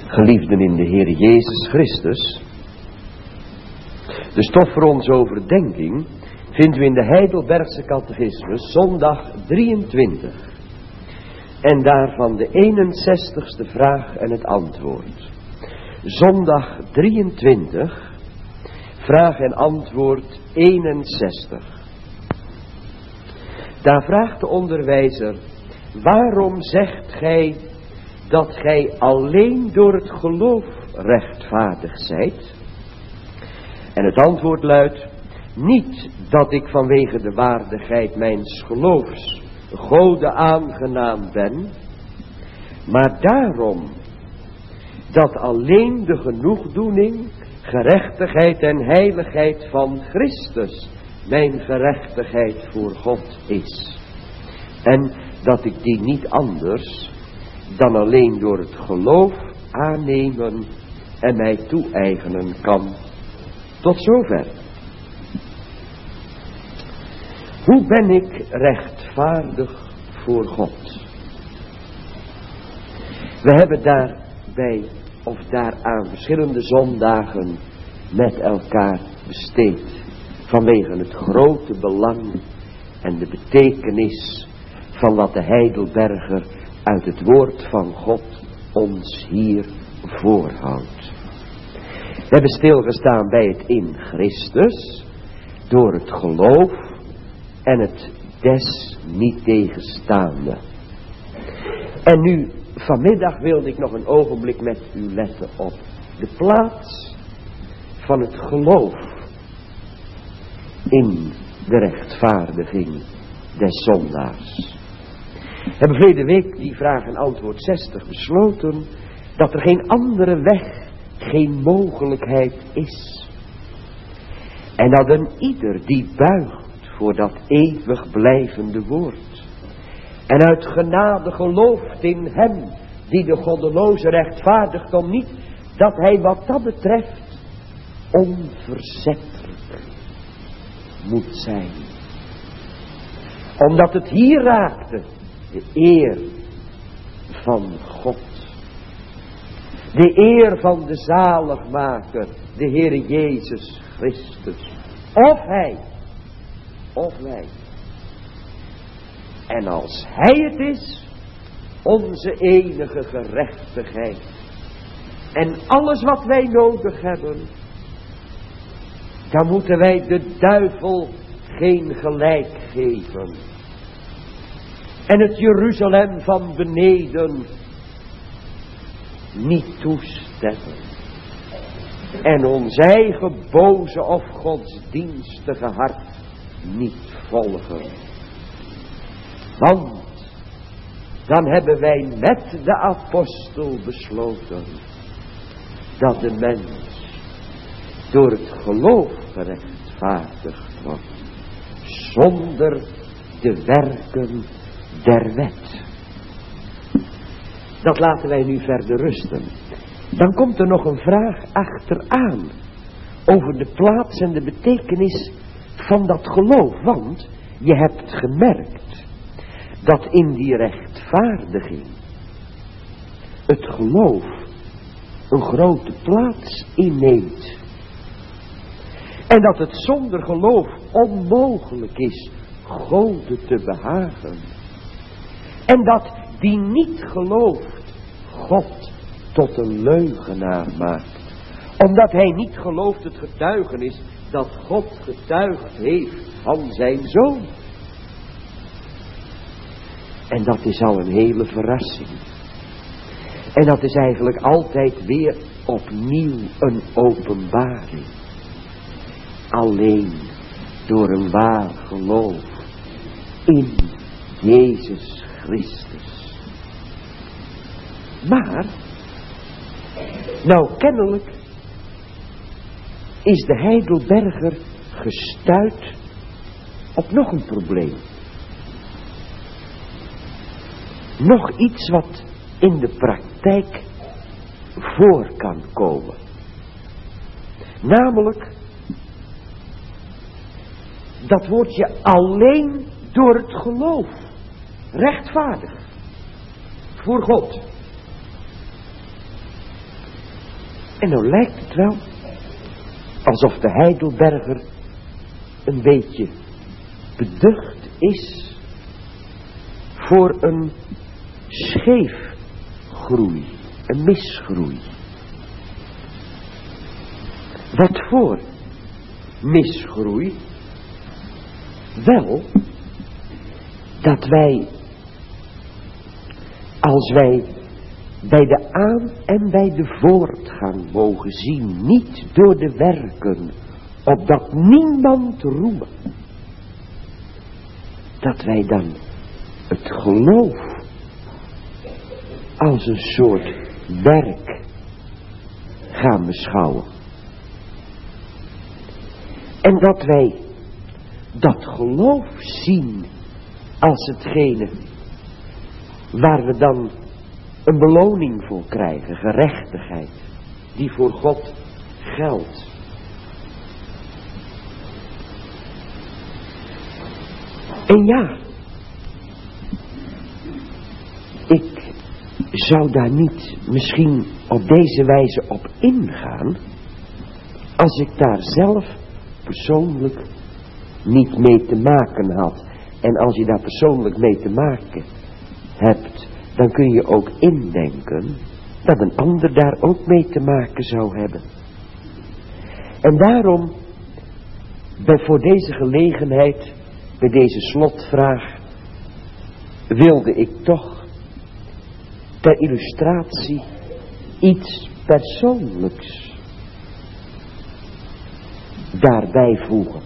Geliefden in de Heer Jezus Christus, de stof voor onze overdenking vinden we in de Heidelbergse Catechismus, zondag 23. En daarvan de 61ste vraag en het antwoord. Zondag 23, vraag en antwoord 61. Daar vraagt de onderwijzer: waarom zegt gij dat gij alleen door het geloof rechtvaardig zijt? En het antwoord luidt: niet dat ik vanwege de waardigheid mijns geloofs Gode aangenaam ben, maar daarom dat alleen de genoegdoening, gerechtigheid en heiligheid van Christus mijn gerechtigheid voor God is. En dat ik die niet anders dan alleen door het geloof aannemen en mij toe-eigenen kan. Tot zover. Hoe ben ik rechtvaardig voor God? We hebben daaraan verschillende zondagen met elkaar besteed. Vanwege het grote belang en de betekenis van wat de Heidelberger uit het woord van God ons hier voorhoudt. We hebben stilgestaan bij het in Christus, door het geloof en het des niet tegenstaande. En nu, vanmiddag wilde ik nog een ogenblik met u letten op de plaats van het geloof in de rechtvaardiging des zondaars. We hebben verleden week die vraag en antwoord 60 besloten dat er geen andere weg, geen mogelijkheid is. En dat een ieder die buigt voor dat eeuwig blijvende woord en uit genade gelooft in hem die de goddeloze rechtvaardigt, om niet dat hij wat dat betreft onverzettelijk moet zijn. Omdat het hier raakte de eer van God. De eer van de zaligmaker, de Heere Jezus Christus. Of hij, of wij. En als hij het is, onze enige gerechtigheid. En alles wat wij nodig hebben, dan moeten wij de duivel geen gelijk geven. En het Jeruzalem van beneden niet toestemmen. En ons eigen boze of godsdienstige hart niet volgen. Want dan hebben wij met de apostel besloten dat de mens door het geloof gerechtvaardigd wordt, zonder de werken der wet. Dat laten wij nu verder rusten. Dan komt er nog een vraag achteraan over de plaats en de betekenis van dat geloof. Want je hebt gemerkt dat in die rechtvaardiging het geloof een grote plaats inneemt. En dat het zonder geloof onmogelijk is Gode te behagen. En dat die niet gelooft God tot een leugenaar maakt. Omdat hij niet gelooft het getuigenis dat God getuigd heeft van zijn Zoon. En dat is al een hele verrassing. En dat is eigenlijk altijd weer opnieuw een openbaring. Alleen door een waar geloof in Jezus Christus. Maar, nou kennelijk is de Heidelberger gestuit op nog een probleem. Nog iets wat in de praktijk voor kan komen. Namelijk dat woordje alleen door het geloof. Rechtvaardig. Voor God. En nou lijkt het wel alsof de Heidelberger een beetje beducht is voor een scheefgroei, een misgroei. Wat voor misgroei? Wel, dat wij, als wij bij de aan- en bij de voortgang mogen zien, niet door de werken, opdat niemand roemen, dat wij dan het geloof als een soort werk gaan beschouwen. En dat wij dat geloof zien als hetgene waar we dan een beloning voor krijgen, gerechtigheid, die voor God geldt. En ja, ik zou daar niet misschien op deze wijze op ingaan, als ik daar zelf persoonlijk niet mee te maken had. En als je daar persoonlijk mee te maken hebt, dan kun je ook indenken dat een ander daar ook mee te maken zou hebben. En daarom, voor deze gelegenheid, bij deze slotvraag, wilde ik toch ter illustratie iets persoonlijks daarbij voegen.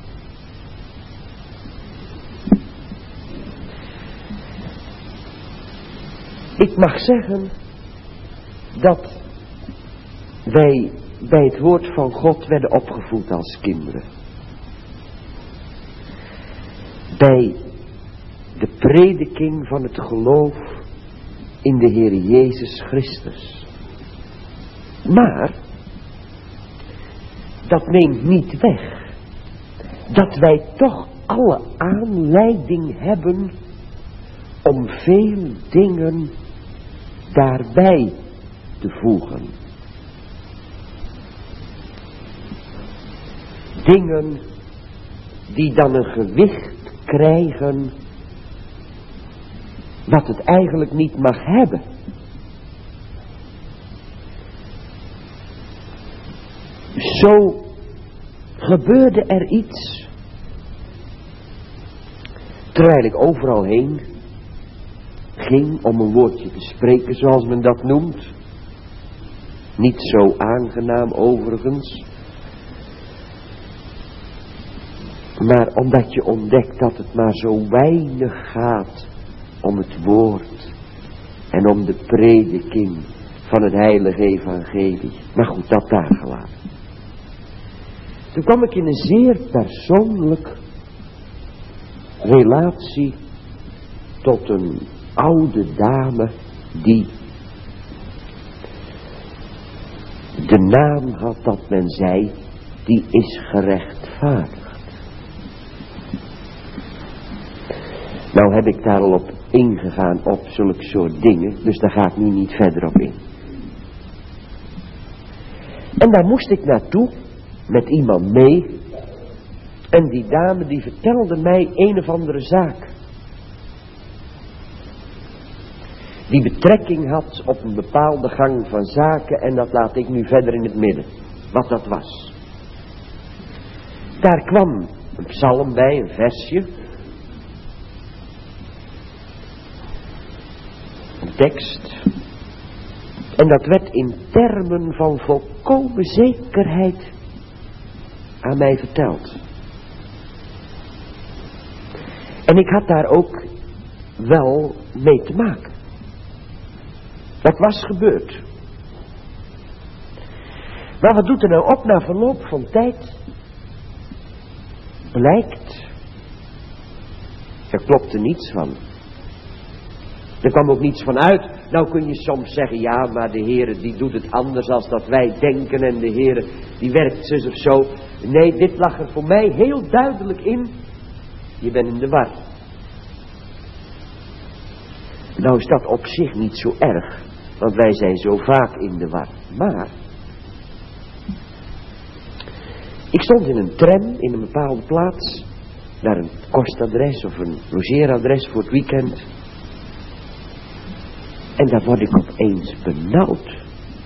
Ik mag zeggen dat wij bij het woord van God werden opgevoed als kinderen. Bij de prediking van het geloof in de Heer Jezus Christus. Maar dat neemt niet weg dat wij toch alle aanleiding hebben om veel dingen daarbij te voegen. Dingen die dan een gewicht krijgen wat het eigenlijk niet mag hebben. Zo gebeurde er iets, terwijl ik overal heen ging om een woordje te spreken, zoals men dat noemt. Niet zo aangenaam overigens, maar omdat je ontdekt dat het maar zo weinig gaat om het woord en om de prediking van het heilige evangelie. Maar goed, dat daar gelaten. Toen kwam ik in een zeer persoonlijk relatie tot een oude dame die de naam had dat men zei, die is gerechtvaardigd. Nou heb ik daar al op ingegaan op zulke soort dingen, dus daar ga ik nu niet verder op in. En daar moest ik naartoe met iemand mee en die dame die vertelde mij een of andere zaak. Die betrekking had op een bepaalde gang van zaken en dat laat ik nu verder in het midden, wat dat was. Daar kwam een psalm bij, een versje. Een tekst. En dat werd in termen van volkomen zekerheid aan mij verteld. En ik had daar ook wel mee te maken. Dat was gebeurd. Maar wat doet er nou op na verloop van tijd? Blijkt, er klopte niets van. Er kwam ook niets van uit. Nou kun je soms zeggen, ja, maar de Heere die doet het anders als dat wij denken en de Heere die werkt zus of zo. Nee, dit lag er voor mij heel duidelijk in. Je bent in de war. Nou is dat op zich niet zo erg, want wij zijn zo vaak in de war. Maar Ik stond in een tram in een bepaalde plaats, naar een kostadres of een logeeradres voor het weekend. En daar word ik opeens benauwd.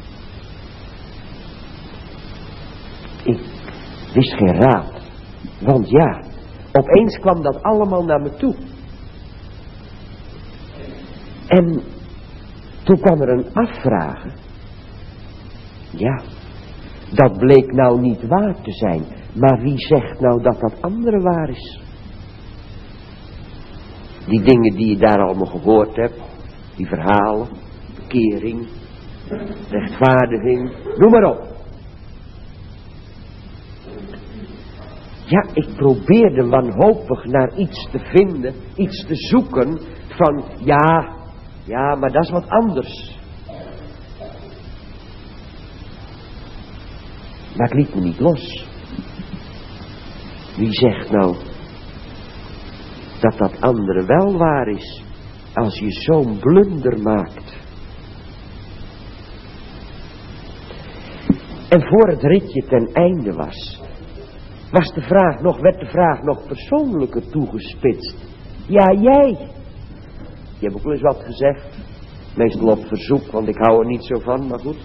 Ik wist geen raad. Want ja, opeens kwam dat allemaal naar me toe. En toen kwam er een afvragen. Ja, dat bleek nou niet waar te zijn. Maar wie zegt nou dat dat andere waar is? Die dingen die je daar allemaal gehoord hebt. Die verhalen, bekering, rechtvaardiging, noem maar op. Ja, ik probeerde wanhopig naar iets te vinden, iets te zoeken van, ja, maar dat is wat anders. Maar ik liet me niet los. Wie zegt nou dat dat andere wel waar is, als je zo'n blunder maakt? En voor het ritje ten einde werd de vraag nog persoonlijker toegespitst. Ja, jij. Je hebt ook wel eens wat gezegd. Meestal op verzoek, want ik hou er niet zo van, maar goed.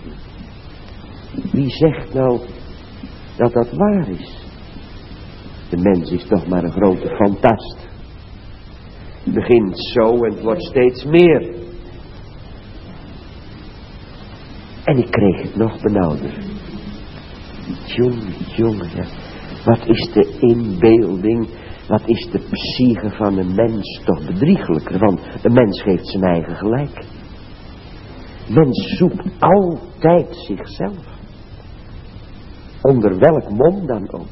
Wie zegt nou dat dat waar is? De mens is toch maar een grote fantast. Het begint zo en het wordt steeds meer. En ik kreeg het nog benauwder. Jongen, ja. Wat is de inbeelding, wat is de psyche van een mens toch bedriegelijker, want een mens geeft zijn eigen gelijk. Mens zoekt altijd zichzelf. Onder welk mom dan ook.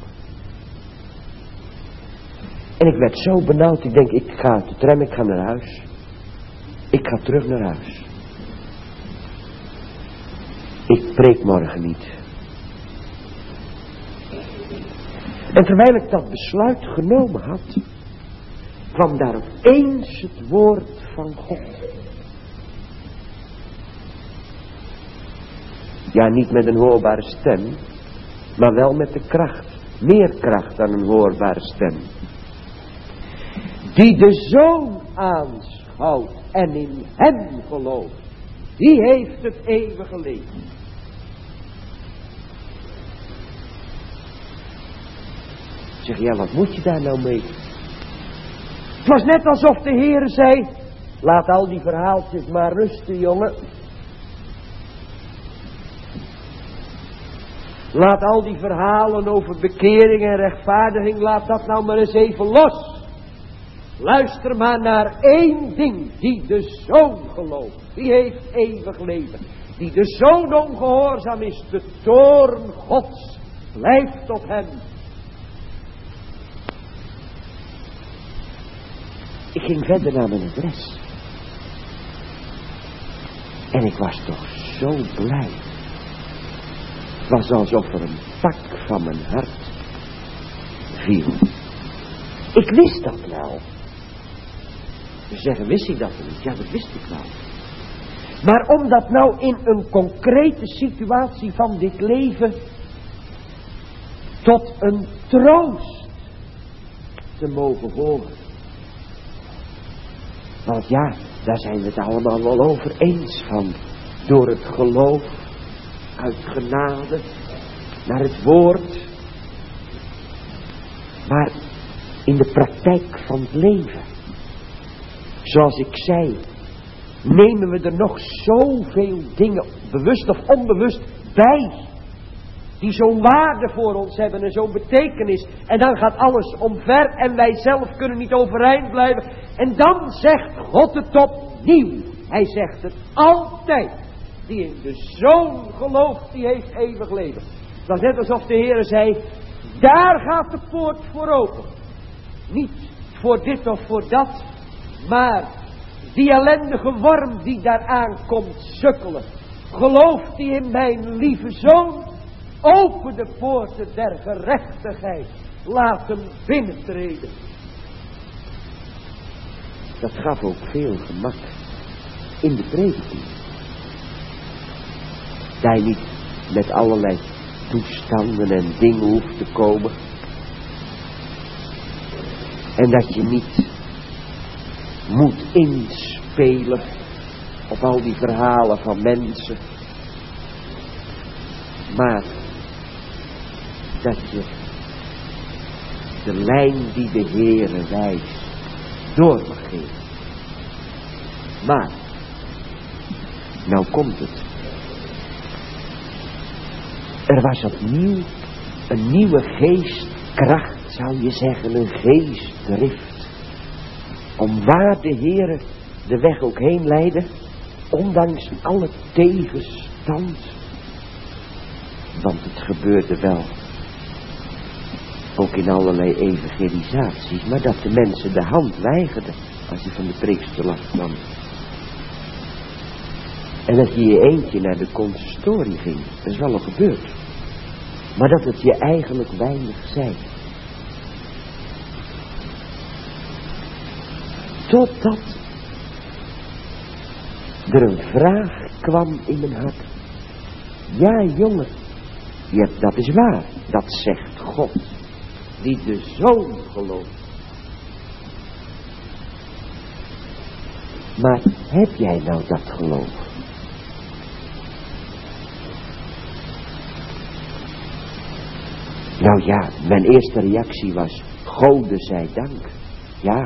En ik werd zo benauwd, ik denk, ik ga uit de tram, ik ga naar huis. Ik ga terug naar huis. Ik preek morgen niet. En terwijl ik dat besluit genomen had, kwam daar opeens het woord van God. Ja, niet met een hoorbare stem, maar wel met de kracht. Meer kracht dan een hoorbare stem. Die de Zoon aanschouwt en in hem gelooft, die heeft het eeuwige leven. Zeg, ja, wat moet je daar nou mee? Het was net alsof de Heer zei, laat al die verhaaltjes maar rusten, jongen. Laat al die verhalen over bekering en rechtvaardiging, laat dat nou maar eens even los. Luister maar naar één ding, die de Zoon gelooft, die heeft eeuwig leven. Die de Zoon ongehoorzaam is, de toorn Gods blijft op hem. Ik ging verder naar mijn adres. En ik was toch zo blij. Het was alsof er een tak van mijn hart viel. Ik wist dat wel. Ze zeggen, wist ik dat niet? Ja, dat wist ik wel. Maar om dat nou in een concrete situatie van dit leven tot een troost te mogen horen. Want ja, daar zijn we het allemaal wel over eens van. Door het geloof, uit genade, naar het woord. Maar in de praktijk van het leven. Zoals ik zei, nemen we er nog zoveel dingen, bewust of onbewust, bij. Die zo'n waarde voor ons hebben en zo'n betekenis. En dan gaat alles omver en wij zelf kunnen niet overeind blijven. En dan zegt God het opnieuw. Hij zegt het altijd. Die in de Zoon gelooft, die heeft eeuwig leven. Het was net alsof de Heer zei, daar gaat de poort voor open. Niet voor dit of voor dat, maar die ellendige worm die daar aankomt sukkelen. Gelooft die in mijn lieve Zoon? Open de poorten der gerechtigheid. Laat hem binnentreden. Dat gaf ook veel gemak in de prediking. Dat je niet met allerlei toestanden en dingen hoeft te komen. En dat je niet moet inspelen op al die verhalen van mensen. Maar dat je de lijn die de Heere wijst door mag geven. Maar, nou komt het. Er was opnieuw een nieuwe geestkracht, zou je zeggen, een geestdrift. Om waar de Heere de weg ook heen leidde, ondanks alle tegenstand. Want het gebeurde wel, ook in allerlei evangelisaties, maar dat de mensen de hand weigerden als hij van de preekstoel afkwam. En dat je je eentje naar de consistorie ging, dat is wel al gebeurd. Maar dat het je eigenlijk weinig zei. Totdat er een vraag kwam in mijn hart. Ja, jongen, dat is waar, dat zegt God, die de Zoon gelooft. Maar heb jij nou dat geloof? Nou ja, mijn eerste reactie was, Gode zij dank. Ja,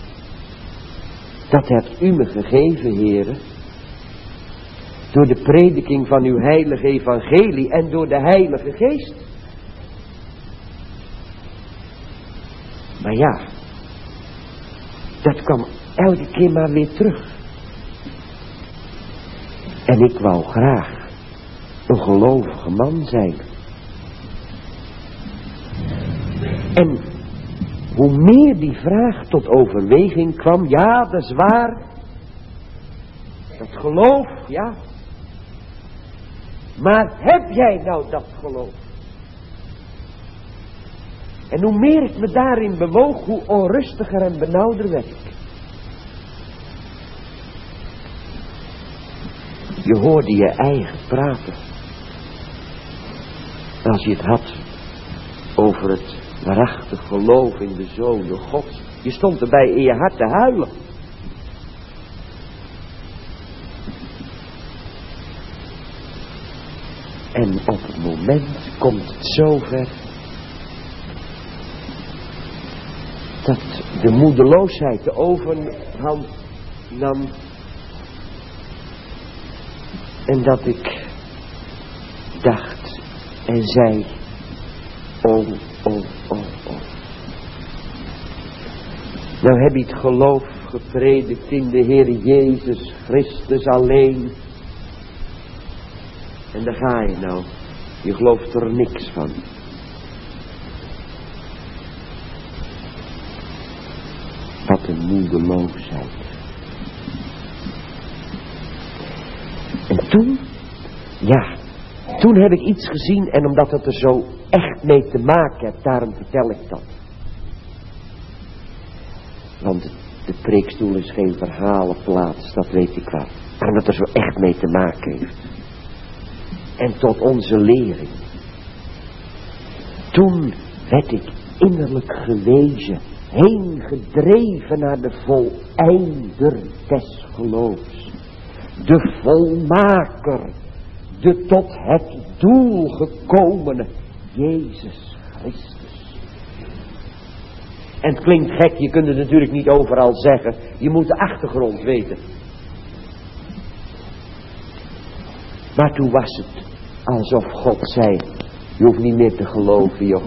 dat hebt u me gegeven, Heere. Door de prediking van uw heilige evangelie en door de Heilige Geest. Maar ja, dat kwam elke keer maar weer terug. En ik wou graag een gelovige man zijn. En hoe meer die vraag tot overweging kwam, ja, dat is waar. Dat geloof, ja. Maar heb jij nou dat geloof? En hoe meer ik me daarin bewoog, hoe onrustiger en benauwder werd ik. Je hoorde je eigen praten. Als je het had over het waarachtig geloof in de Zoon Gods. Je stond erbij in je hart te huilen. En op het moment komt het zover dat de moedeloosheid de overhand nam. En dat ik dacht en zei, oh. Nou heb je het geloof gepredikt in de Heer Jezus Christus alleen. En daar ga je nou. Je gelooft er niks van. Wat een moedeloosheid. En toen heb ik iets gezien en omdat het er zo echt mee te maken heeft, daarom vertel ik dat. Want de preekstoel is geen verhalenplaats, dat weet ik wel. Maar dat er zo echt mee te maken heeft. En tot onze lering. Toen werd ik innerlijk gewezen, heen gedreven naar de voleinder des geloofs. De volmaker, de tot het doel gekomene Jezus Christus. En het klinkt gek, je kunt het natuurlijk niet overal zeggen. Je moet de achtergrond weten. Maar toen was het alsof God zei, je hoeft niet meer te geloven, joh.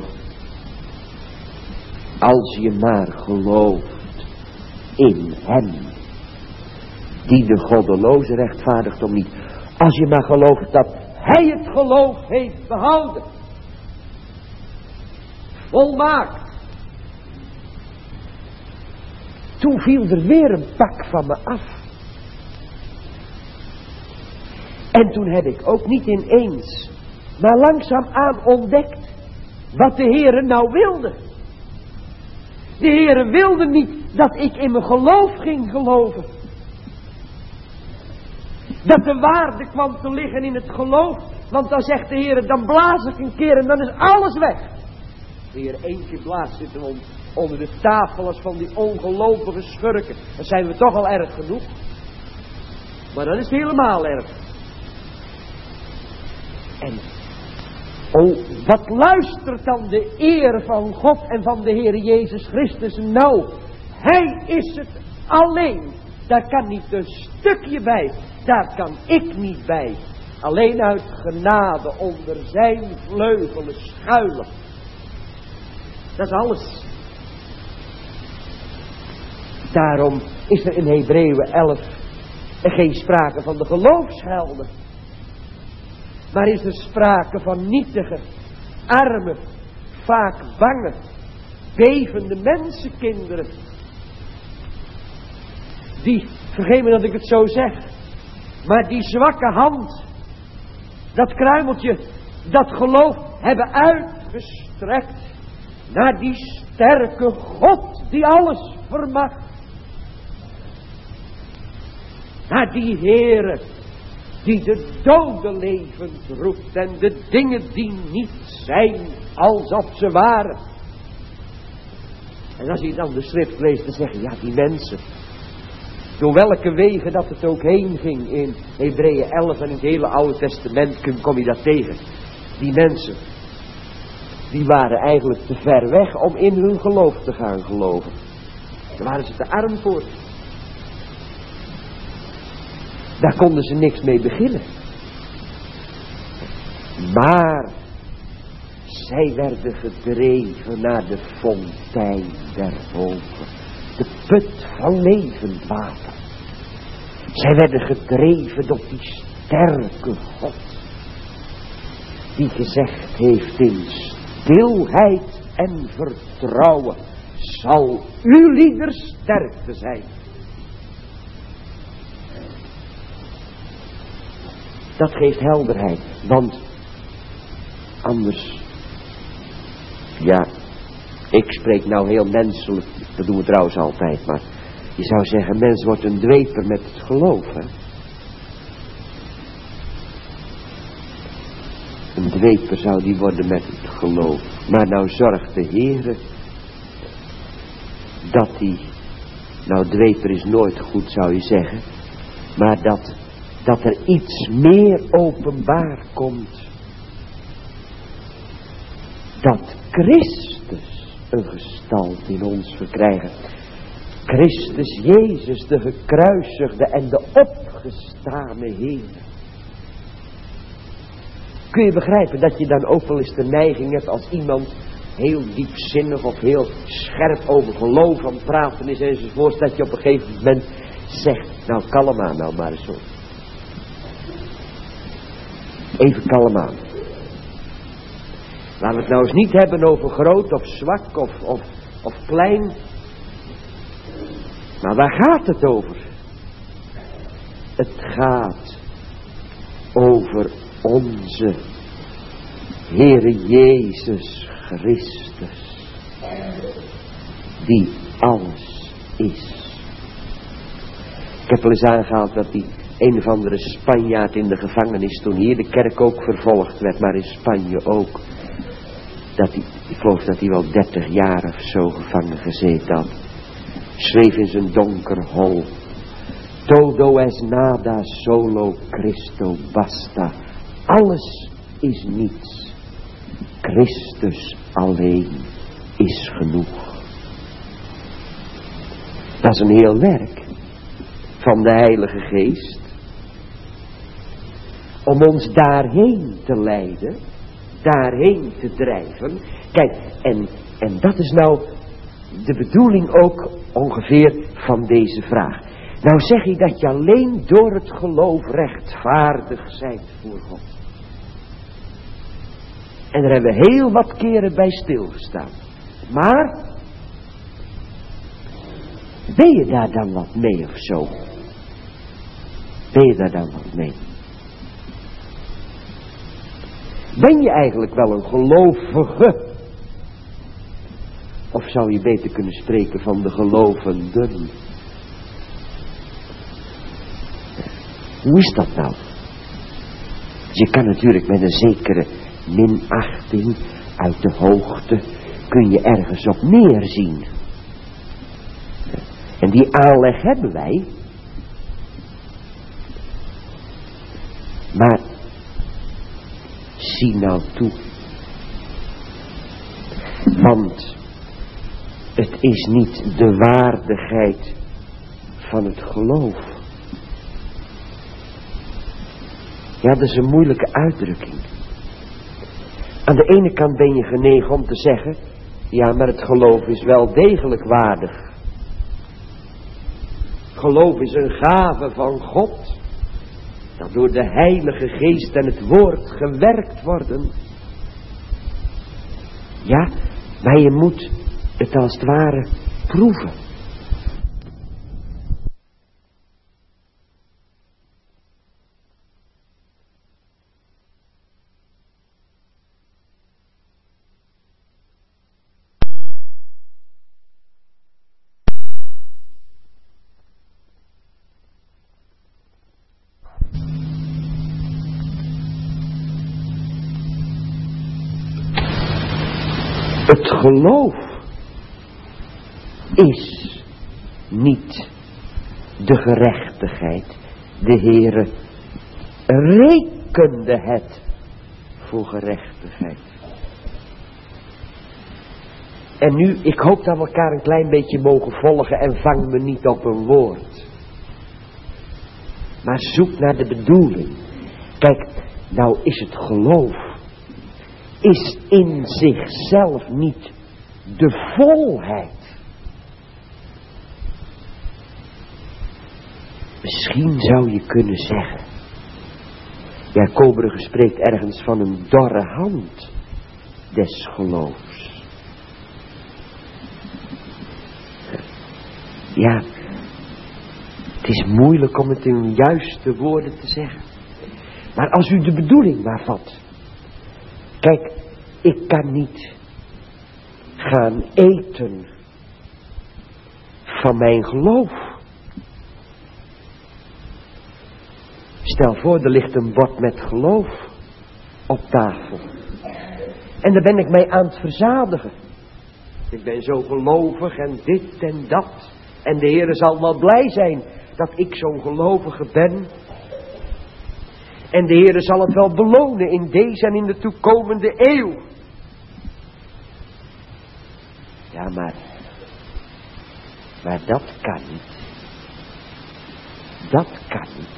Als je maar gelooft in hem, die de goddeloze rechtvaardigt om niet. Als je maar gelooft dat hij het geloof heeft behouden. Volmaakt. Toen viel er weer een pak van me af. En toen heb ik ook niet ineens, maar langzaamaan ontdekt wat de Heere nou wilde. De Heere wilde niet dat ik in mijn geloof ging geloven. Dat de waarde kwam te liggen in het geloof Want dan zegt de Heer, dan blaas ik een keer en dan is alles weg. De Heer, één keer blaast zitten we onder de tafel als van die ongelovige schurken. Dan zijn we toch al erg genoeg. Maar dan is het helemaal erg. En wat luistert dan de eer van God en van de Heer Jezus Christus? Nou, Hij is het alleen. Daar kan niet een stukje bij. Daar kan ik niet bij. Alleen uit genade onder zijn vleugelen schuilen. Dat is alles. Daarom is er in Hebreeën 11 geen sprake van de geloofshelden. Maar is er sprake van nietige, arme, vaak bange, bevende mensenkinderen. Die, vergeet me dat ik het zo zeg, maar die zwakke hand, dat kruimeltje, dat geloof hebben uitgestrekt naar die sterke God die alles vermag. Naar die Heere die de doden levend roept en de dingen die niet zijn alsof ze waren. En als je dan de schrift leest, dan zeg je, ja, die mensen, door welke wegen dat het ook heen ging in Hebreeën 11 en in het hele Oude Testament kom je dat tegen. Die mensen, die waren eigenlijk te ver weg om in hun geloof te gaan geloven. Daar waren ze te arm voor. Daar konden ze niks mee beginnen. Maar zij werden gedreven naar de fontein der hoven. De put van levend water. Zij werden gedreven door die sterke God. Die gezegd heeft, in stilheid en vertrouwen zal uw lieder sterkte zijn. Dat geeft helderheid, want anders, ja, ik spreek nou heel menselijk, dat doen we trouwens altijd, maar je zou zeggen, mens wordt een dweper met het geloof, hè. Een dweper zou die worden met het geloof. Maar nou zorgt de Heere dat die, nou dweper is nooit goed zou je zeggen, maar dat er iets meer openbaar komt. Dat Christus een gestalte in ons verkrijgen. Christus Jezus, de gekruisigde en de opgestane Heer. Kun je begrijpen dat je dan ook wel eens de neiging hebt als iemand heel diepzinnig of heel scherp over geloof aan het praten is enzovoort, dat je op een gegeven moment zegt, nou kalm aan nou maar eens hoor. Even kalm aan. Laten we het nou eens niet hebben over groot of zwak of klein. Maar waar gaat het over? Het gaat over onze Heere Jezus Christus, die alles is. Ik heb wel eens aangehaald dat die een of andere Spanjaard in de gevangenis, toen hier de kerk ook vervolgd werd, maar in Spanje ook, ik geloof dat hij wel 30 jaar of zo gevangen gezeten had, schreef in zijn donker hol, todo es nada, solo Christo basta. Alles is niets. Christus alleen is genoeg. Dat is een heel werk van de Heilige Geest. Om ons daarheen te leiden. Daarheen te drijven. Kijk, en dat is nou de bedoeling ook ongeveer van deze vraag. Nou zeg je dat je alleen door het geloof rechtvaardig bent voor God. En daar hebben we heel wat keren bij stilgestaan. Maar, ben je daar dan wat mee of zo? Ben je daar dan wat mee? Ben je eigenlijk wel een gelovige? Of zou je beter kunnen spreken van de gelovenden? Hoe is dat nou? Je kan natuurlijk met een zekere minachting uit de hoogte, kun je ergens op neerzien. En die aanleg hebben wij. Maar zie nou toe. Want het is niet de waardigheid van het geloof. Ja, dat is een moeilijke uitdrukking. Aan de ene kant ben je genegen om te zeggen, ja, maar het geloof is wel degelijk waardig. Geloof is een gave van God, dat door de Heilige Geest en het Woord gewerkt worden. Ja, maar je moet het als het ware proeven. Het geloof is niet de gerechtigheid. De Heere rekende het voor gerechtigheid. En nu, ik hoop dat we elkaar een klein beetje mogen volgen en vang me niet op een woord. Maar zoek naar de bedoeling. Kijk, nou is het geloof. Is in zichzelf niet de volheid. Misschien zou je kunnen zeggen. Jacobus spreekt ergens van een dorre hand des geloofs. Ja, het is moeilijk om het in juiste woorden te zeggen. Maar als u de bedoeling maar vat. Kijk, ik kan niet gaan eten van mijn geloof. Stel voor, er ligt een bord met geloof op tafel. En daar ben ik mij aan het verzadigen. Ik ben zo gelovig en dit en dat. En de Heer zal wel blij zijn dat ik zo'n gelovige ben. En de Heer zal het wel belonen in deze en in de toekomende eeuw. Ja, maar dat kan niet. Dat kan niet.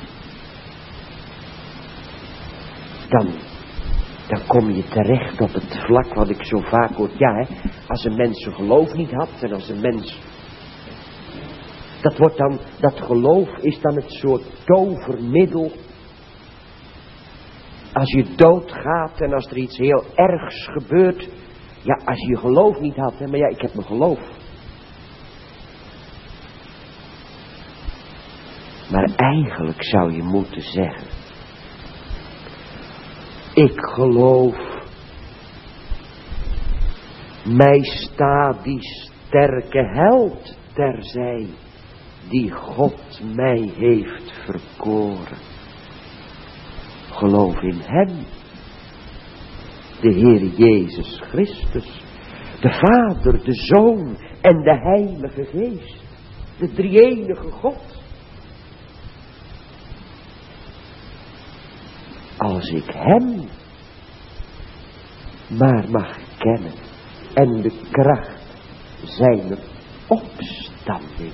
Dan kom je terecht op het vlak wat ik zo vaak hoor. Ja, hè, als een mens zijn geloof niet had en als een mens... Dat geloof is dan het soort tovermiddel. Als je doodgaat en als er iets heel ergs gebeurt. Ja, als je geloof niet had. Hè, maar ja, ik heb mijn geloof. Maar eigenlijk zou je moeten zeggen. Ik geloof. Mij staat die sterke held terzij. Die God mij heeft verkoren. Geloof in hem. De Heer Jezus Christus. De Vader, de Zoon en de Heilige Geest. De drie-enige God. Als ik hem maar mag kennen. En de kracht zijner opstanding.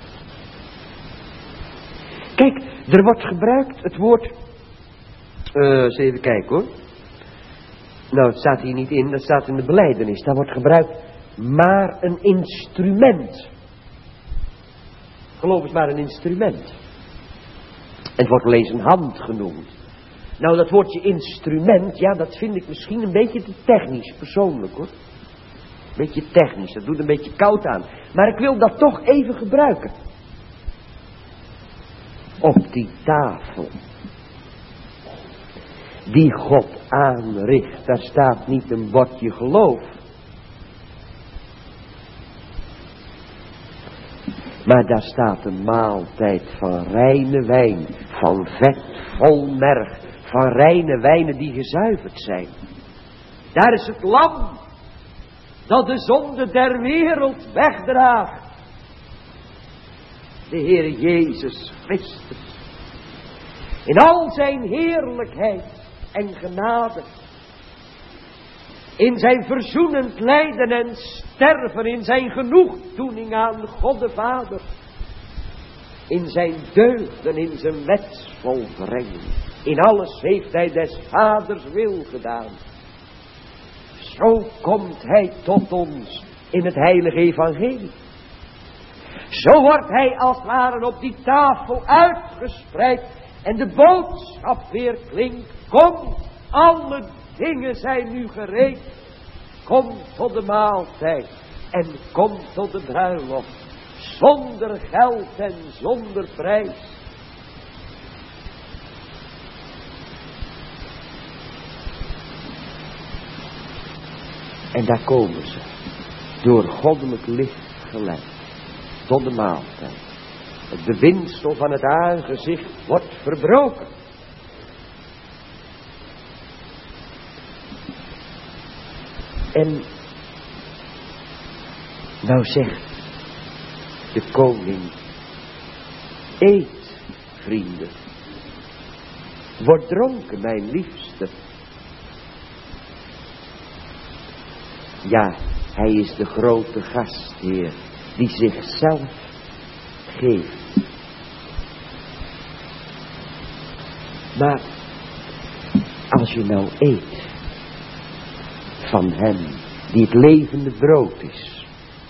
Kijk, er wordt gebruikt het woord... eens even kijken hoor. Nou, het staat hier niet in, dat staat in de belijdenis. Daar wordt gebruikt maar een instrument. Geloof is maar een instrument. En het wordt wel eens een hand genoemd. Nou, dat woordje instrument, ja, dat vind ik misschien een beetje te technisch, persoonlijk hoor. Een beetje technisch, dat doet een beetje koud aan. Maar ik wil dat toch even gebruiken. Op die tafel. Die God aanricht, daar staat niet een bordje geloof. Maar daar staat een maaltijd van reine wijn, van vet vol merg, van reine wijnen die gezuiverd zijn. Daar is het lam dat de zonde der wereld wegdraagt. De Heer Jezus Christus. In al zijn heerlijkheid en genade. In zijn verzoenend lijden en sterven. In zijn genoegdoening aan God de Vader. In zijn deugden, in zijn wetsvolbrenging. In alles heeft hij des Vaders wil gedaan. Zo komt hij tot ons in het heilige evangelie. Zo wordt hij als het ware op die tafel uitgespreid. En de boodschap weer klinkt. Kom, alle dingen zijn nu gereed. Kom tot de maaltijd. En kom tot de bruiloft. Zonder geld en zonder prijs. En daar komen ze. Door goddelijk licht geleid. Tot de maaltijd. Het bewinsel van het aangezicht wordt verbroken. En nou zegt de koning: eet, vrienden. Word dronken, mijn liefste. Ja, hij is de grote gastheer die zichzelf geeft. Maar als je nou eet van hem die het levende brood is,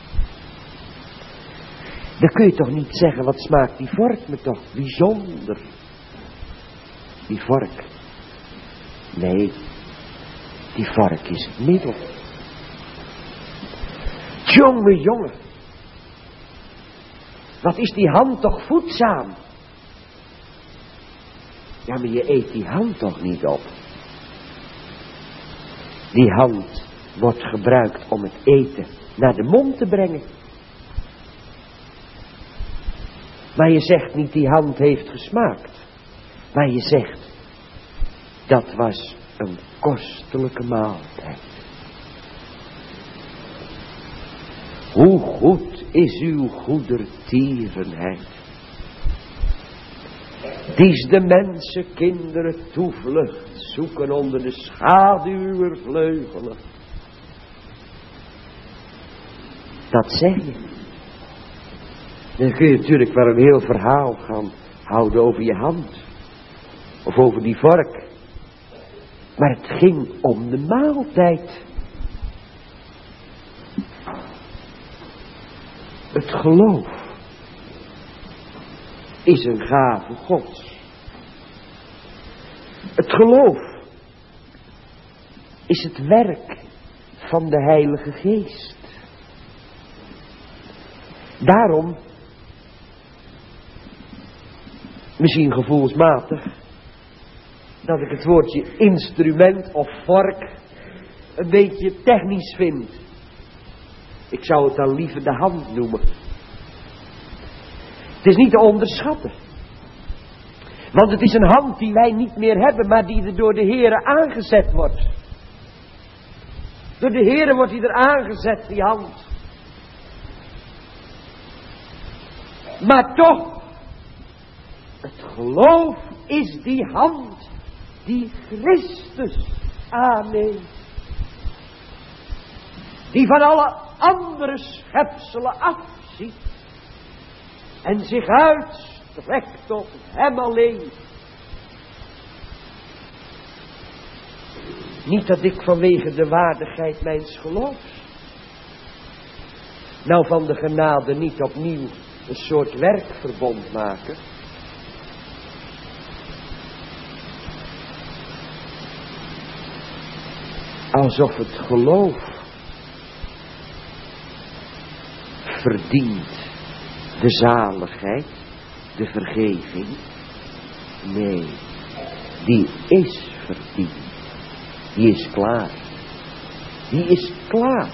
dan kun je toch niet zeggen: wat smaakt die vork me toch bijzonder. Die vork. Nee, die vork is het middel. Jongen. Wat is die hand toch voedzaam. Ja, maar je eet die hand toch niet op. Die hand wordt gebruikt om het eten naar de mond te brengen. Maar je zegt niet die hand heeft gesmaakt. Maar je zegt dat was een kostelijke maaltijd. Hoe goed is uw goedertierenheid. Die de mensen kinderen toevlucht zoeken onder de schaduw uwer vleugelen. Dat zeg je. Dan kun je natuurlijk wel een heel verhaal gaan houden over je hand. Of over die vork. Maar het ging om de maaltijd. Het geloof is een gave Gods. Het geloof is het werk van de Heilige Geest. Daarom, misschien gevoelsmatig, dat ik het woordje instrument of vork een beetje technisch vind. Ik zou het dan liever de hand noemen. Het is niet te onderschatten. Want het is een hand die wij niet meer hebben, maar die er door de Heere aangezet wordt. Door de Heere wordt die er aangezet, die hand. Maar toch, het geloof is die hand die Christus aanneemt. Die van alle andere schepselen afziet. En zich uitstrekt tot hem alleen. Niet dat ik vanwege de waardigheid mijns geloofs nou van de genade niet opnieuw een soort werkverbond maken. Alsof het geloof verdient de zaligheid, de vergeving. Nee, die is verdiend. Die is klaar. Die is klaar.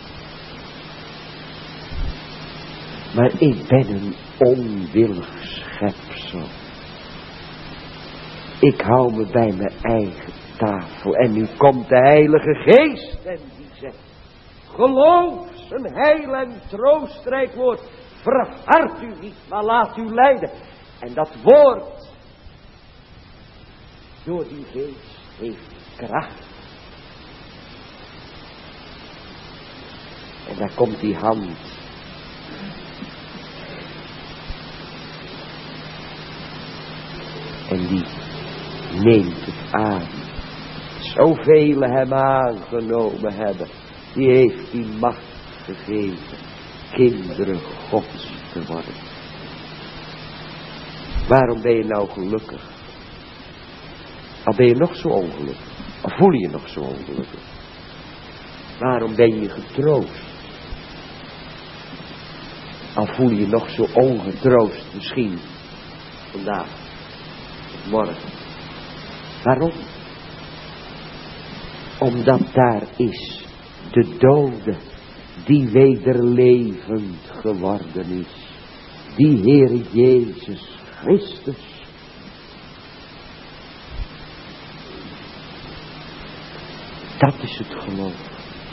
Maar ik ben een onwillig schepsel. Ik hou me bij mijn eigen tafel. En nu komt de Heilige Geest en die zegt: geloof zijn heil en troostrijk woord. Verhard u niet, maar laat u leiden. En dat woord door die Geest heeft kracht. En daar komt die hand. En die neemt het aan. Zoveel hem aangenomen hebben. Die heeft die macht gegeven. Kinderen Gods te worden. Waarom ben je nou gelukkig? Al ben je nog zo ongelukkig. Al voel je je nog zo ongelukkig. Waarom ben je getroost? Al voel je je nog zo ongetroost misschien. Vandaag. Of morgen. Waarom? Omdat daar is de dode die weder levend geworden is. Die Heer Jezus Christus. Dat is het geloof.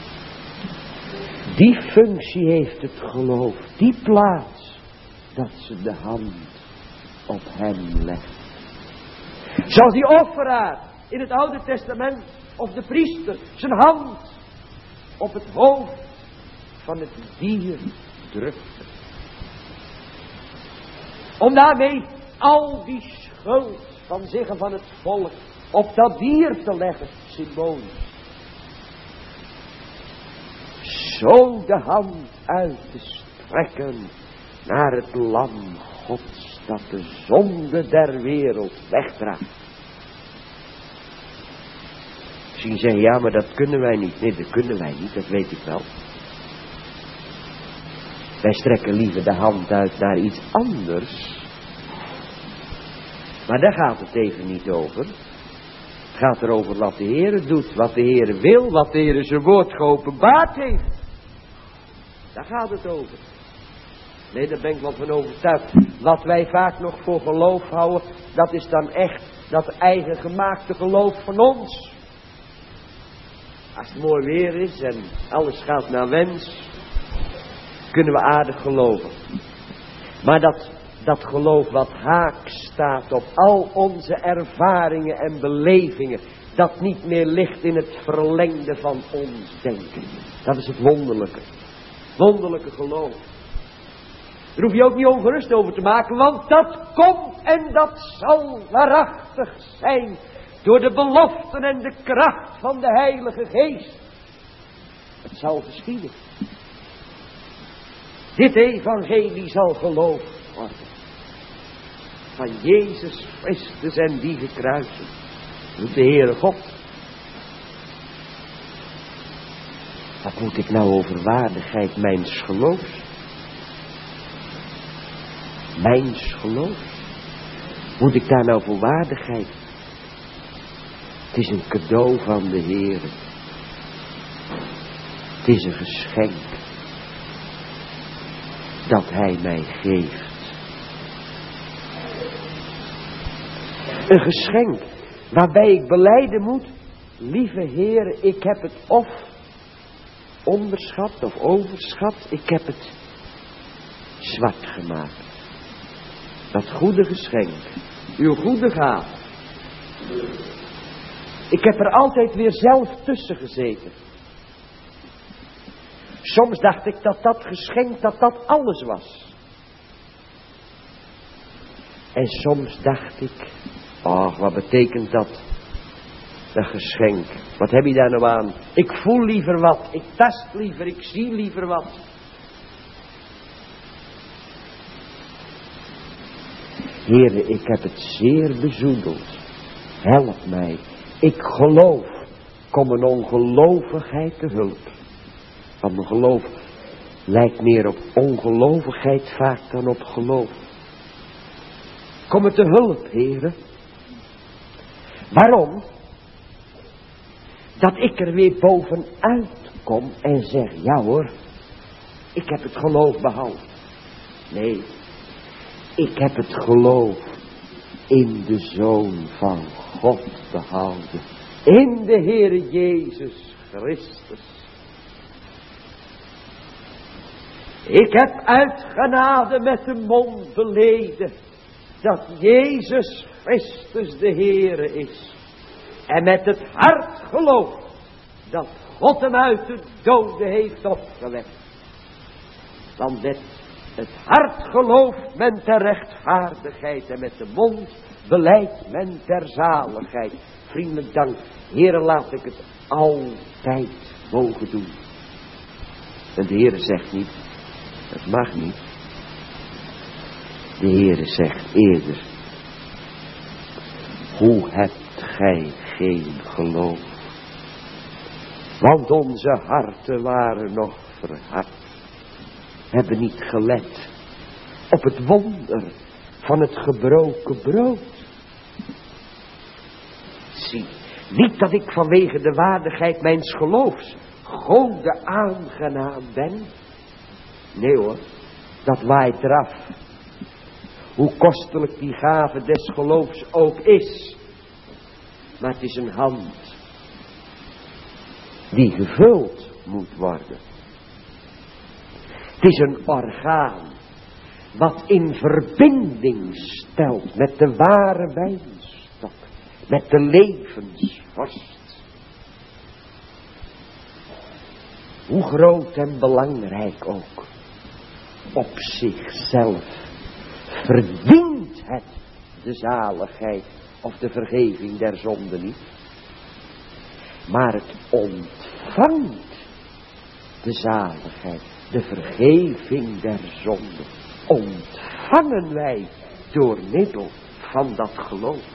Die functie heeft het geloof. Die plaats dat ze de hand op hem legt. Zoals die offeraar in het Oude Testament of de priester zijn hand op het hoofd van het dier drukte. Om daarmee al die schuld van zich en van het volk op dat dier te leggen, symbolisch. Zo de hand uit te strekken naar het lam Gods dat de zonde der wereld wegdraagt. Misschien zeggen, ja, maar dat kunnen wij niet. Nee, dat kunnen wij niet, dat weet ik wel. Wij strekken liever de hand uit naar iets anders. Maar daar gaat het even niet over. Het gaat erover wat de Heer doet, wat de Heer wil, wat de Heer zijn woord geopenbaard heeft. Daar gaat het over. Nee, daar ben ik wel van overtuigd. Wat wij vaak nog voor geloof houden, dat is dan echt dat eigen gemaakte geloof van ons. Als het mooi weer is en alles gaat naar wens, kunnen we aardig geloven. Maar dat geloof wat haaks staat op al onze ervaringen en belevingen, dat niet meer ligt in het verlengde van ons denken. Dat is het wonderlijke. Wonderlijke geloof. Daar hoef je ook niet ongerust over te maken, want dat komt en dat zal waarachtig zijn door de beloften en de kracht van de Heilige Geest. Het zal geschieden. Dit evangelie zal geloofd worden. Van Jezus Christus en die gekruisigd. Doet de Heere God. Wat moet ik nou over waardigheid mijns geloofs? Mijns geloofs? Moet ik daar nou voor waardigheid? Het is een cadeau van de Heere. Het is een geschenk dat Hij mij geeft. Een geschenk waarbij ik belijden moet, lieve Heere, ik heb het of onderschat of overschat, ik heb het zwart gemaakt. Dat goede geschenk, uw goede gave. Ik heb er altijd weer zelf tussen gezeten. Soms dacht ik dat dat geschenk, dat alles was. En soms dacht ik, ach, wat betekent dat? Dat geschenk. Wat heb je daar nou aan? Ik voel liever wat. Ik tast liever. Ik zie liever wat. Heere, ik heb het zeer bezoedeld. Help mij. Ik geloof. Kom een ongelovigheid te hulp. Want mijn geloof lijkt meer op ongelovigheid vaak dan op geloof. Kom het te hulp, Heere. Waarom? Dat ik er weer bovenuit kom en zeg, ja hoor, ik heb het geloof behouden. Nee, ik heb het geloof in de Zoon van God te houden. In de Heere Jezus Christus. Ik heb uit genade met de mond beleden dat Jezus Christus de Heere is. En met het hart geloof dat God hem uit de doden heeft opgewekt. Want met het hart gelooft men ter rechtvaardigheid en met de mond belijdt men ter zaligheid. Vriendelijk dank, Heere, laat ik het altijd mogen doen. En de Heere zegt niet, dat mag niet. De Heere zegt eerder, hoe hebt gij geen geloof? Want onze harten waren nog verhard. Hebben niet gelet op het wonder van het gebroken brood. Zie, niet dat ik vanwege de waardigheid mijns geloofs Gode aangenaam ben. Nee hoor, dat waait eraf. Hoe kostelijk die gave des geloofs ook is. Maar het is een hand die gevuld moet worden. Het is een orgaan wat in verbinding stelt met de ware wijnstok, met de levensvorst. Hoe groot en belangrijk ook, op zichzelf verdient het de zaligheid of de vergeving der zonde niet. Maar het ontvangt de zaligheid, de vergeving der zonde. Ontvangen wij door middel van dat geloof.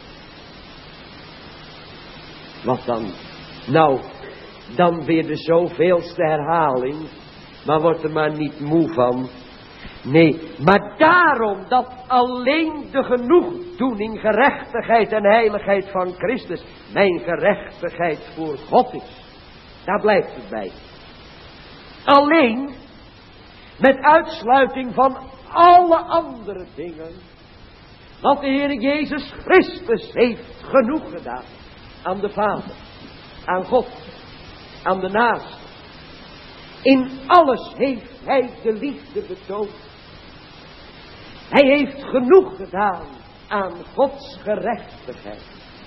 Wat dan? Nou, dan weer de zoveelste herhaling. Maar word er maar niet moe van. Nee, maar daarom dat alleen de genoegdoening, gerechtigheid en heiligheid van Christus mijn gerechtigheid voor God is. Daar blijft het bij. Alleen met uitsluiting van alle andere dingen. Want de Heer Jezus Christus heeft genoeg gedaan aan de Vader, aan God, aan de naaste. In alles heeft hij de liefde betoond. Hij heeft genoeg gedaan aan Gods gerechtigheid.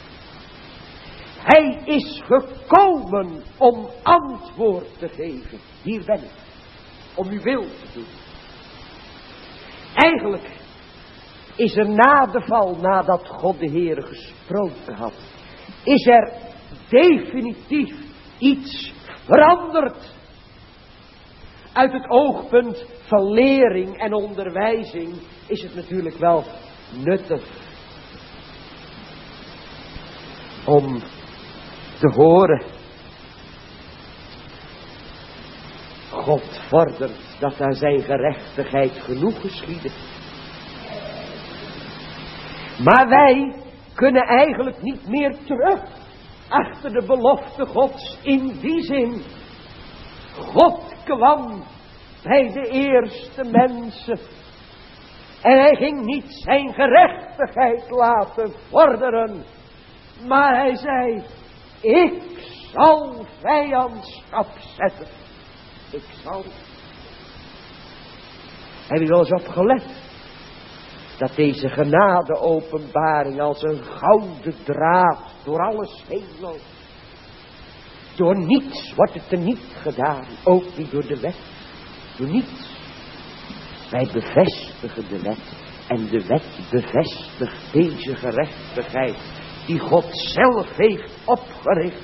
Hij is gekomen om antwoord te geven. Hier ben ik. Om uw wil te doen. Eigenlijk is er na de val, nadat God de Heere gesproken had, is er definitief iets veranderd. Uit het oogpunt van lering en onderwijzing is het natuurlijk wel nuttig om te horen. God vordert dat aan zijn gerechtigheid genoeg geschiedde. Maar wij kunnen eigenlijk niet meer terug achter de belofte Gods in die zin. God kwam bij de eerste mensen. En hij ging niet zijn gerechtigheid laten vorderen. Maar hij zei, ik zal vijandschap zetten. Ik zal. Heb je wel eens opgelet? Dat deze genade openbaring als een gouden draad door alles heen loopt. Door niets wordt het er niet gedaan. Ook niet door de wet. Door niets. Wij bevestigen de wet. En de wet bevestigt deze gerechtigheid. Die God zelf heeft opgericht.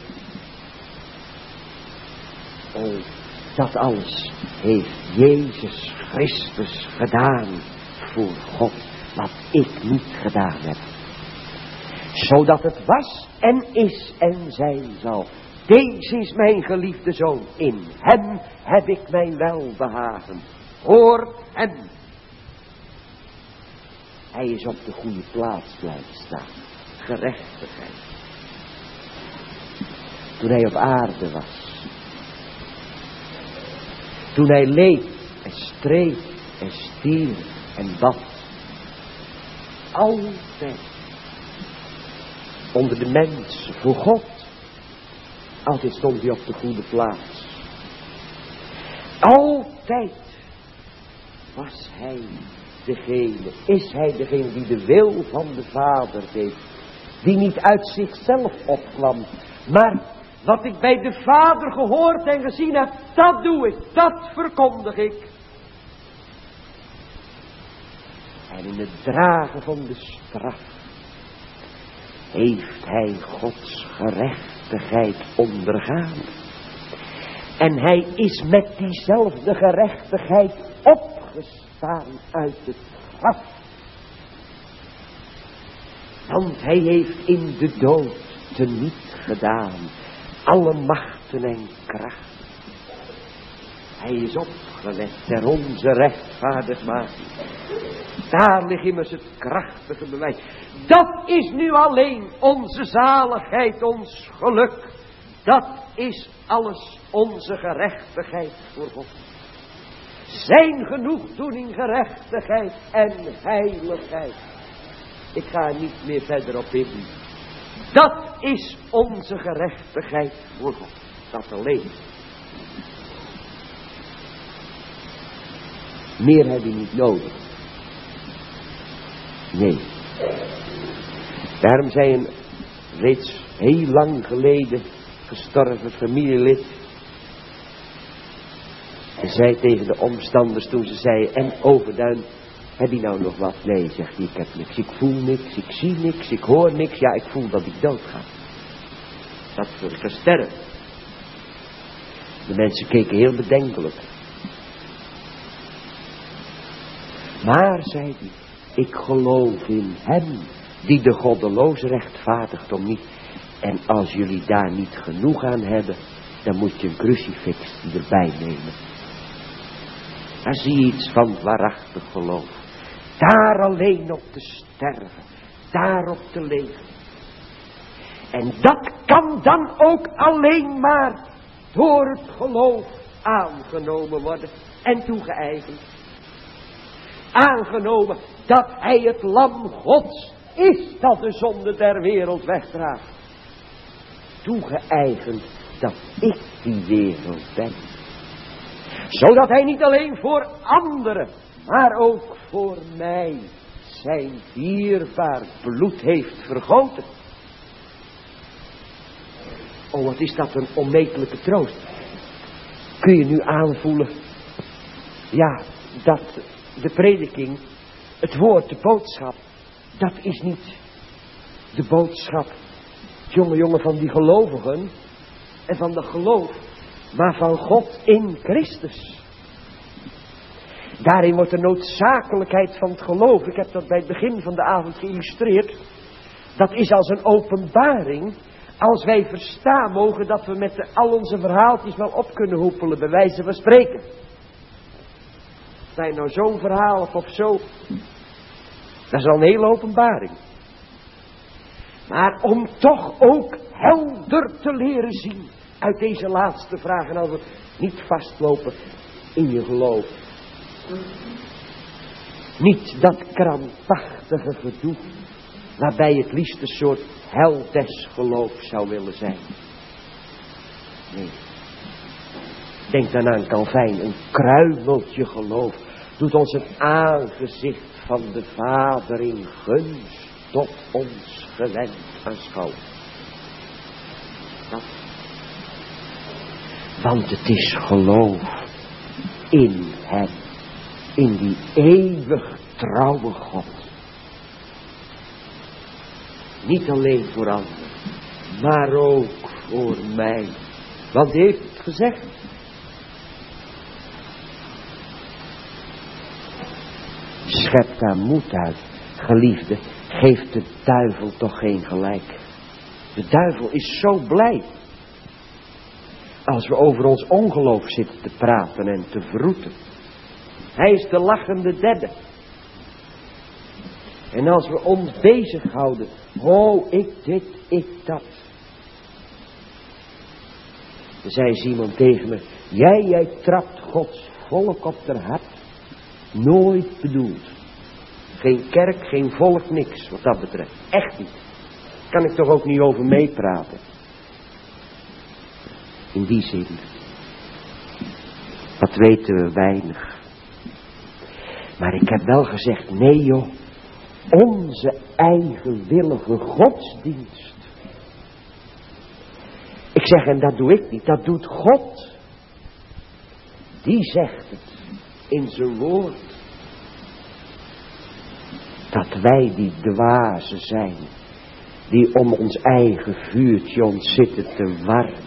Oh, dat alles heeft Jezus Christus gedaan voor God. Wat ik niet gedaan heb. Zodat het was en is en zijn zal. Deze is mijn geliefde zoon. In hem heb ik mijn welbehagen. Hoor hem. Hij is op de goede plaats blijven staan. Gerechtigheid. Toen hij op aarde was. Toen hij leed en streed en stierf en bad. Altijd onder de mensen, voor God. Altijd stond hij op de goede plaats. Altijd was hij degene, is hij degene die de wil van de Vader deed. Die niet uit zichzelf opkwam, maar wat ik bij de Vader gehoord en gezien heb, dat doe ik, dat verkondig ik. En in het dragen van de straf heeft hij Gods gerechtigheid ondergaan. En hij is met diezelfde gerechtigheid opgestaan uit het graf. Want hij heeft in de dood teniet gedaan alle machten en krachten. Hij is opgewekt ter onze rechtvaardigmaking. Daar ligt immers het krachtige bewijs. Dat is nu alleen onze zaligheid, ons geluk. Dat is alles onze gerechtigheid voor God. Zijn genoegdoening, gerechtigheid en heiligheid. Ik ga er niet meer verder op in. Dat is onze gerechtigheid voor God. Dat alleen. Meer heb je niet nodig. Nee. Daarom zei een reeds heel lang geleden gestorven familielid. En zei tegen de omstanders toen ze zei, en Overduin, heb je nou nog wat? Nee, zegt hij, ik heb niks. Ik voel niks, ik zie niks, ik hoor niks. Ja, ik voel dat ik dood ga. Dat ik ga sterven. De mensen keken heel bedenkelijk. Maar, zei hij, ik geloof in hem die de goddeloze rechtvaardigt om niet. En als jullie daar niet genoeg aan hebben, dan moet je een crucifix erbij nemen. Daar zie je iets van waarachtig geloof. Daar alleen op te sterven. Daarop te leven. En dat kan dan ook alleen maar door het geloof aangenomen worden en toegeëigend. Aangenomen dat hij het lam Gods is dat de zonde der wereld wegdraagt. Toegeëigend dat ik die wereld ben. Zodat hij niet alleen voor anderen, maar ook voor mij zijn dierbaar bloed heeft vergoten. Oh, wat is dat een onmetelijke troost. Kun je nu aanvoelen, ja, dat de prediking, het woord, de boodschap, dat is niet de boodschap, jongen van die gelovigen en van de geloof, maar van God in Christus. Daarin wordt de noodzakelijkheid van het geloof, ik heb dat bij het begin van de avond geïllustreerd, dat is als een openbaring, als wij verstaan mogen dat we met al onze verhaaltjes wel op kunnen hoepelen, bij wijze van spreken. Zijn nou zo'n verhaal of zo, dat is al een hele openbaring. Maar om toch ook helder te leren zien uit deze laatste vraag, en als we niet vastlopen in je geloof. Niet dat krampachtige gedoe, waarbij je het liefst een soort hel des geloof zou willen zijn. Nee. Denk dan aan Calvijn, een kruimeltje geloof doet ons het aangezicht van de Vader in gunst tot ons gewend aanschouwen. Want het is geloof in hem, in die eeuwig trouwe God. Niet alleen voor anderen, maar ook voor mij. Want hij heeft het gezegd. Schep daar moed uit, geliefde, geeft de duivel toch geen gelijk. De duivel is zo blij als we over ons ongeloof zitten te praten en te verroeten. Hij is de lachende derde. En als we ons bezighouden, oh ik dit, ik dat. Dan zei Simon tegen me, jij trapt Gods volk op ter hart. Nooit bedoeld. Geen kerk, geen volk, niks wat dat betreft. Echt niet. Kan ik toch ook niet over meepraten. In die zin. Dat weten we weinig. Maar ik heb wel gezegd, nee joh. Onze eigenwillige godsdienst. Ik zeg, en dat doe ik niet, dat doet God. Die zegt het in zijn woord. Dat wij die dwazen zijn. Die om ons eigen vuurtje ons zitten te warmen.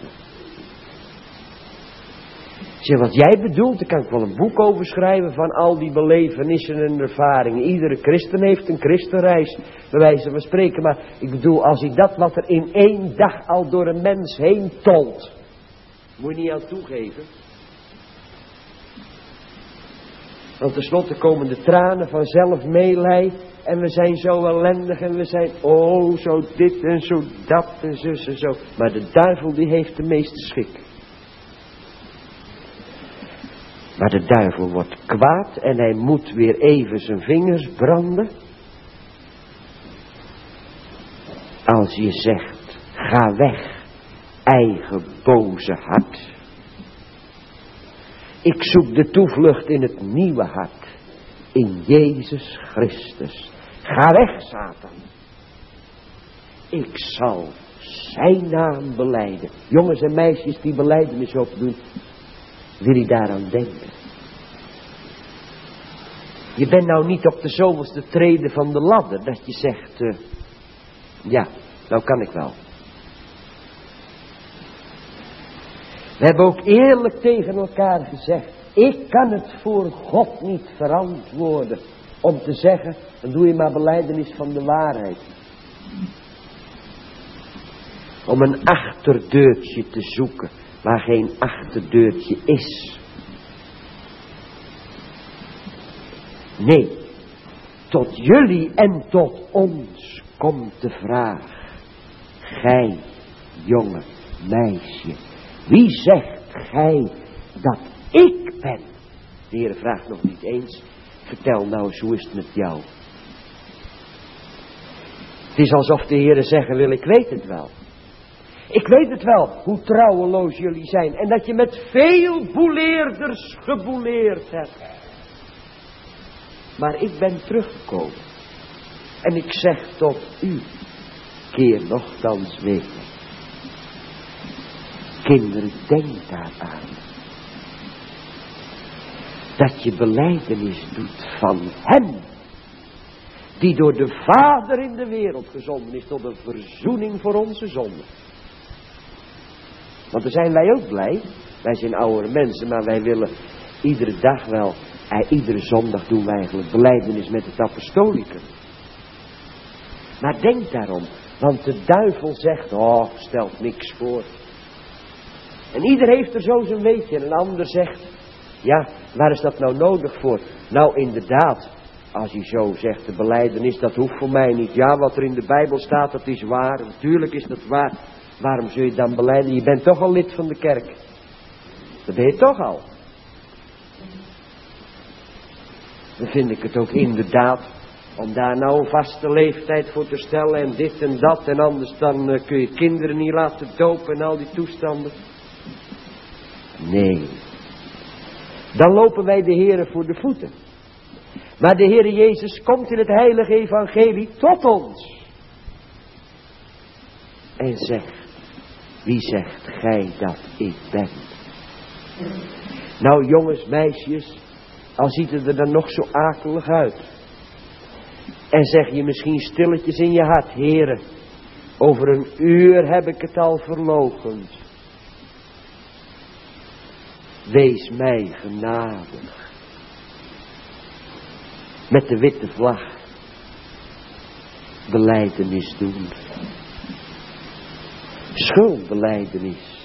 Zeg, wat jij bedoelt, daar kan ik wel een boek over schrijven van al die belevenissen en ervaringen. Iedere christen heeft een christenreis, bij wijze van spreken. Maar ik bedoel, als hij dat wat er in 1 dag al door een mens heen tolt, moet je niet aan toegeven. Want tenslotte komen de tranen van zelfmeelij. En we zijn zo ellendig en we zijn, oh, zo dit en zo dat en zus en zo. Maar de duivel die heeft de meeste schik. Maar de duivel wordt kwaad en hij moet weer even zijn vingers branden. Als je zegt, ga weg, eigen boze hart. Ik zoek de toevlucht in het nieuwe hart. In Jezus Christus. Ga weg, Satan. Ik zal zijn naam belijden. Jongens en meisjes die belijdenis opdoen. Wil je daaraan denken? Je bent nou niet op de zoveelste trede van de ladder. Dat je zegt, ja, nou kan ik wel. We hebben ook eerlijk tegen elkaar gezegd. Ik kan het voor God niet verantwoorden. Om te zeggen, dan doe je maar belijdenis van de waarheid. Om een achterdeurtje te zoeken. Waar geen achterdeurtje is. Nee, tot jullie en tot ons komt de vraag. Gij, jonge meisje, wie zegt gij dat ik ben? De Heer vraagt nog niet eens, vertel nou eens, hoe is het met jou? Het is alsof de Heer zeggen wil, ik weet het wel. Ik weet het wel, hoe trouweloos jullie zijn. En dat je met veel boeleerders geboeleerd hebt. Maar ik ben teruggekomen. En ik zeg tot u, keer nochtans weer. Kinderen, denk daaraan. Dat je belijdenis doet van hem. Die door de Vader in de wereld gezonden is tot een verzoening voor onze zonden. Want daar zijn wij ook blij. Wij zijn oudere mensen, maar wij willen iedere dag wel. Iedere zondag doen wij eigenlijk belijdenis met het apostolicum. Maar denk daarom. Want de duivel zegt, oh, stelt niks voor. En ieder heeft er zo zijn weetje. En een ander zegt, ja, waar is dat nou nodig voor? Nou, inderdaad, als je zo zegt, de belijdenis, dat hoeft voor mij niet. Ja, wat er in de Bijbel staat, dat is waar. Natuurlijk is dat waar. Waarom zul je dan belijden? Je bent toch al lid van de kerk. Dat ben je toch al. Dan vind ik het ook inderdaad, om daar nou een vaste leeftijd voor te stellen en dit en dat. En anders dan kun je kinderen niet laten dopen en al die toestanden. Nee. Dan lopen wij de Heere voor de voeten. Maar de Heere Jezus komt in het heilige evangelie tot ons. En zegt, wie zegt gij dat ik ben? Nou jongens, meisjes, al ziet het er dan nog zo akelig uit. En zeg je misschien stilletjes in je hart, Heere, over een uur heb ik het al verloochend. Wees mij genadig. Met de witte vlag belijdenis doen. Schuldbelijdenis.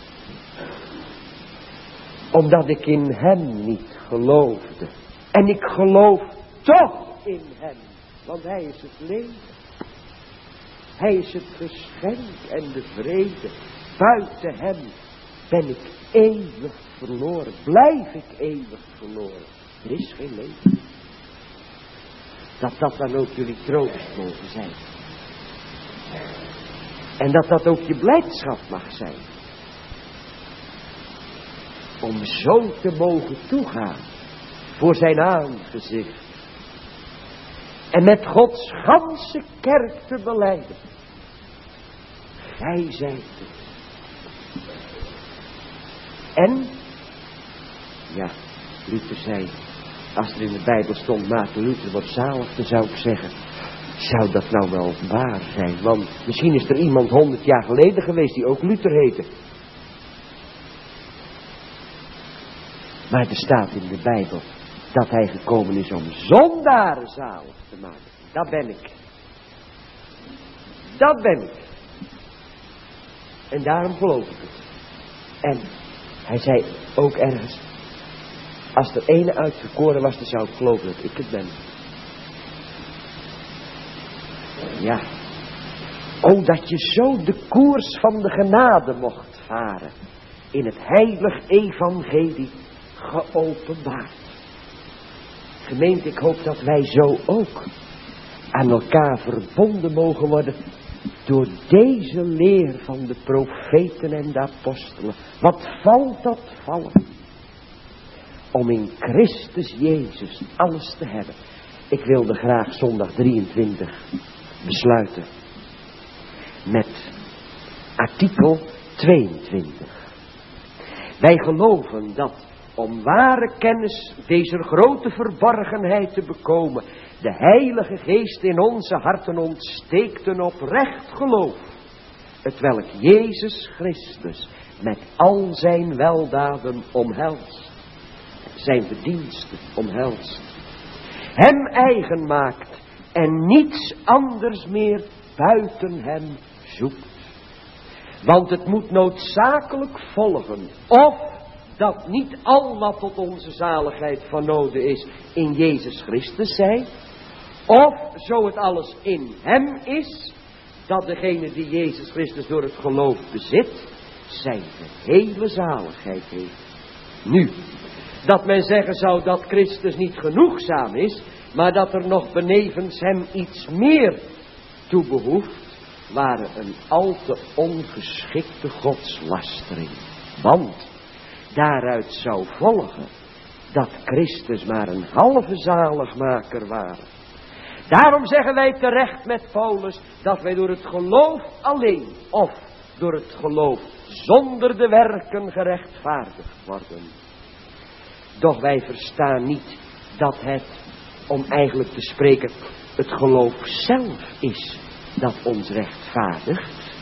Omdat ik in hem niet geloofde. En ik geloof toch in hem. Want hij is het leven. Hij is het geschenk en de vrede. Buiten hem ben ik eeuwig verloren. Blijf ik eeuwig verloren. Er is geen leven. Dat dan ook jullie troost mogen zijn. En dat dat ook je blijdschap mag zijn. Om zo te mogen toegaan voor zijn aangezicht. En met Gods ganse kerk te belijden. Gij zijt het. En, ja, Luther zei, als er in de Bijbel stond, Maarten Luther wordt zalig, dan zou ik zeggen, zou dat nou wel waar zijn? Want misschien is er iemand 100 jaar geleden geweest die ook Luther heette. Maar er staat in de Bijbel dat hij gekomen is om zondaren zalig te maken. Dat ben ik. Dat ben ik. En daarom geloof ik het. En hij zei ook ergens, als er ene uitverkoren was, dan zou ik geloven dat ik het ben. Ja. O, dat je zo de koers van de genade mocht varen. In het heilig evangelie geopenbaard. Gemeente, ik hoop dat wij zo ook aan elkaar verbonden mogen worden door deze leer van de profeten en de apostelen. Wat valt dat vallen? Om in Christus Jezus alles te hebben. Ik wilde graag zondag 23 besluiten met artikel 22. Wij geloven dat om ware kennis deze grote verborgenheid te bekomen, de Heilige Geest in onze harten ontsteekt een oprecht geloof, hetwelk Jezus Christus met al zijn weldaden omhelst, zijn verdiensten omhelst, hem eigen maakt en niets anders meer buiten hem zoekt. Want het moet noodzakelijk volgen, of dat niet al wat tot onze zaligheid van noden is in Jezus Christus zij, of zo het alles in hem is, dat degene die Jezus Christus door het geloof bezit, zijn gehele zaligheid heeft. Nu, dat men zeggen zou dat Christus niet genoegzaam is, maar dat er nog benevens hem iets meer toe behoeft, waren een al te ongeschikte godslastering. Want daaruit zou volgen dat Christus maar een halve zaligmaker waren. Daarom zeggen wij terecht met Paulus dat wij door het geloof alleen of door het geloof zonder de werken gerechtvaardigd worden. Doch wij verstaan niet dat het, om eigenlijk te spreken, het geloof zelf is dat ons rechtvaardigt.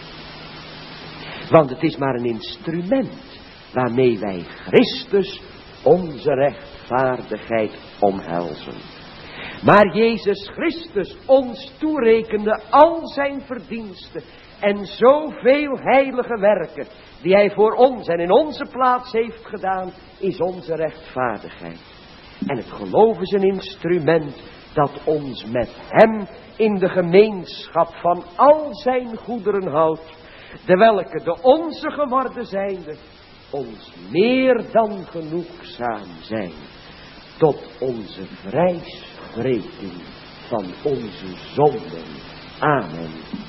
Want het is maar een instrument waarmee wij Christus onze rechtvaardigheid omhelzen. Maar Jezus Christus ons toerekende al zijn verdiensten en zoveel heilige werken die hij voor ons en in onze plaats heeft gedaan, is onze rechtvaardigheid. En het geloof is een instrument dat ons met hem in de gemeenschap van al zijn goederen houdt, de welke de onze geworden zijnde, ons meer dan genoegzaam zijn tot onze vrijspreking van onze zonden. Amen.